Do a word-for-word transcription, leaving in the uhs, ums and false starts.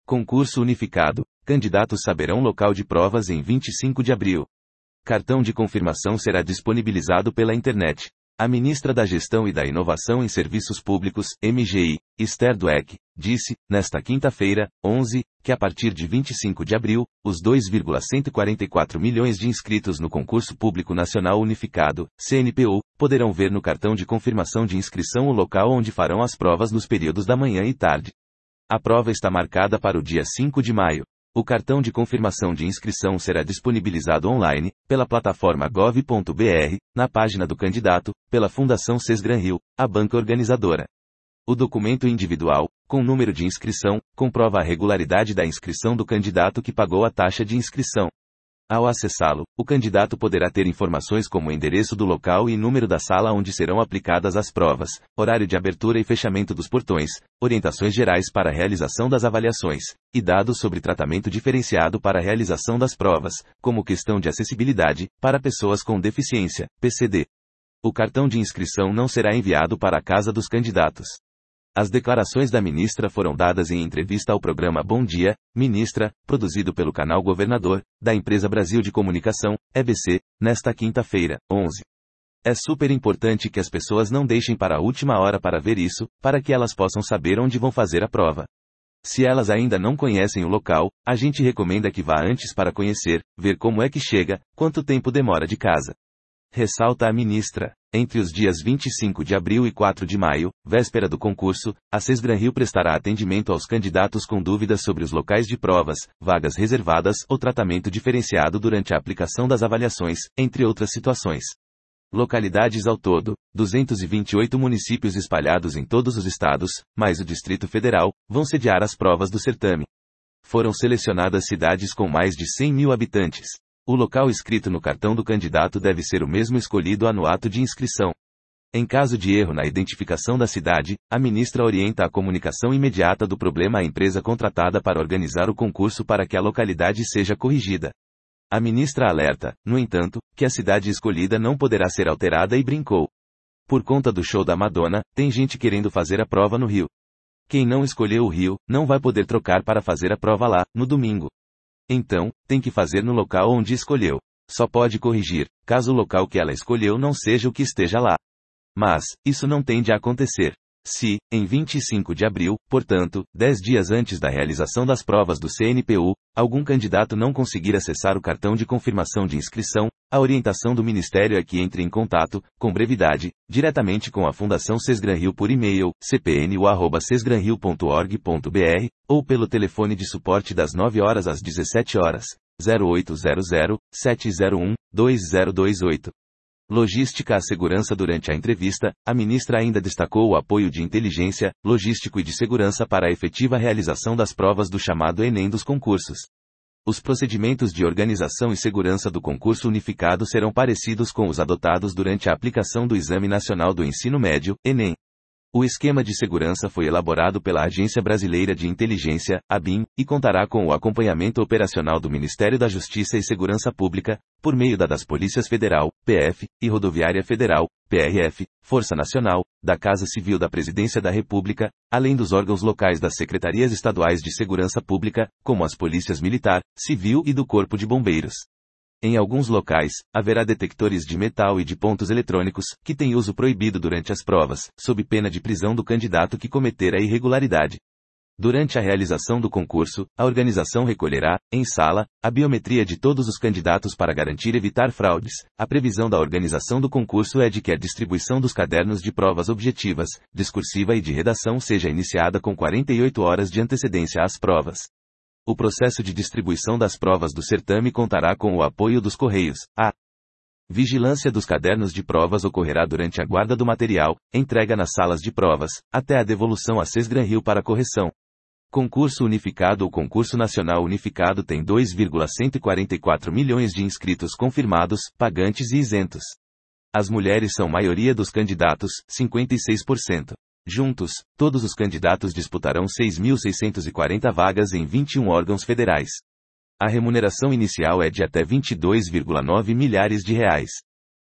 Concurso unificado. Candidatos saberão local de provas em vinte e cinco de abril. Cartão de confirmação será disponibilizado pela internet. A ministra da Gestão e da Inovação em Serviços Públicos, M G I, Esther Dweck, disse, nesta quinta-feira, onze, que a partir de vinte e cinco de abril, os dois vírgula cento e quarenta e quatro milhões de inscritos no Concurso Público Nacional Unificado, C N P U, poderão ver no cartão de confirmação de inscrição o local onde farão as provas nos períodos da manhã e tarde. A prova está marcada para o dia cinco de maio. O cartão de confirmação de inscrição será disponibilizado online, pela plataforma gov ponto br, na página do candidato, pela Fundação Sesgran-Rio, a banca organizadora. O documento individual, com número de inscrição, comprova a regularidade da inscrição do candidato que pagou a taxa de inscrição. Ao acessá-lo, o candidato poderá ter informações como o endereço do local e número da sala onde serão aplicadas as provas, horário de abertura e fechamento dos portões, orientações gerais para a realização das avaliações, e dados sobre tratamento diferenciado para a realização das provas, como questão de acessibilidade, para pessoas com deficiência, P C D. O cartão de inscrição não será enviado para a casa dos candidatos. As declarações da ministra foram dadas em entrevista ao programa Bom Dia, Ministra, produzido pelo canal Governador, da empresa Brasil de Comunicação, E B C, nesta quinta-feira, onze. É super importante que as pessoas não deixem para a última hora para ver isso, para que elas possam saber onde vão fazer a prova. Se elas ainda não conhecem o local, a gente recomenda que vá antes para conhecer, ver como é que chega, quanto tempo demora de casa. Ressalta a ministra. Entre os dias vinte e cinco de abril e quatro de maio, véspera do concurso, a Sesgran-Rio prestará atendimento aos candidatos com dúvidas sobre os locais de provas, vagas reservadas ou tratamento diferenciado durante a aplicação das avaliações, entre outras situações. Localidades ao todo, duzentos e vinte e oito municípios espalhados em todos os estados, mais o Distrito Federal, vão sediar as provas do certame. Foram selecionadas cidades com mais de cem mil habitantes. O local escrito no cartão do candidato deve ser o mesmo escolhido no ato de inscrição. Em caso de erro na identificação da cidade, a ministra orienta a comunicação imediata do problema à empresa contratada para organizar o concurso para que a localidade seja corrigida. A ministra alerta, no entanto, que a cidade escolhida não poderá ser alterada e brincou. Por conta do show da Madonna, tem gente querendo fazer a prova no Rio. Quem não escolheu o Rio, não vai poder trocar para fazer a prova lá, no domingo. Então, tem que fazer no local onde escolheu. Só pode corrigir, caso o local que ela escolheu não seja o que esteja lá. Mas, isso não tende a acontecer. Se, em vinte e cinco de abril, portanto, dez dias antes da realização das provas do C N P U, algum candidato não conseguir acessar o cartão de confirmação de inscrição, a orientação do Ministério é que entre em contato, com brevidade, diretamente com a Fundação Sesgran-Rio por e-mail, c p n u arroba sesgranrio ponto org ponto b r, ou pelo telefone de suporte das nove horas às dezessete horas, zero oito zero zero, sete zero um, dois zero dois oito. Logística à segurança. Durante a entrevista, a ministra ainda destacou o apoio de inteligência, logístico e de segurança para a efetiva realização das provas do chamado Enem dos concursos. Os procedimentos de organização e segurança do concurso unificado serão parecidos com os adotados durante a aplicação do Exame Nacional do Ensino Médio, Enem. O esquema de segurança foi elaborado pela Agência Brasileira de Inteligência, A B I N, e contará com o acompanhamento operacional do Ministério da Justiça e Segurança Pública, por meio da das Polícias Federal, P F, e Rodoviária Federal, P R F, Força Nacional, da Casa Civil da Presidência da República, além dos órgãos locais das Secretarias Estaduais de Segurança Pública, como as Polícias Militar, Civil e do Corpo de Bombeiros. Em alguns locais, haverá detectores de metal e de pontos eletrônicos, que têm uso proibido durante as provas, sob pena de prisão do candidato que cometer a irregularidade. Durante a realização do concurso, a organização recolherá, em sala, a biometria de todos os candidatos para garantir evitar fraudes. A previsão da organização do concurso é de que a distribuição dos cadernos de provas objetivas, discursiva e de redação seja iniciada com quarenta e oito horas de antecedência às provas. O processo de distribuição das provas do certame contará com o apoio dos Correios. A vigilância dos cadernos de provas ocorrerá durante a guarda do material, entrega nas salas de provas, até a devolução à Sesgran-Rio para correção. Concurso unificado. O concurso nacional unificado tem dois vírgula cento e quarenta e quatro milhões de inscritos confirmados, pagantes e isentos. As mulheres são maioria dos candidatos, cinquenta e seis por cento. Juntos, todos os candidatos disputarão seis mil seiscentas e quarenta vagas em vinte e um órgãos federais. A remuneração inicial é de até vinte e dois vírgula nove milhares de reais.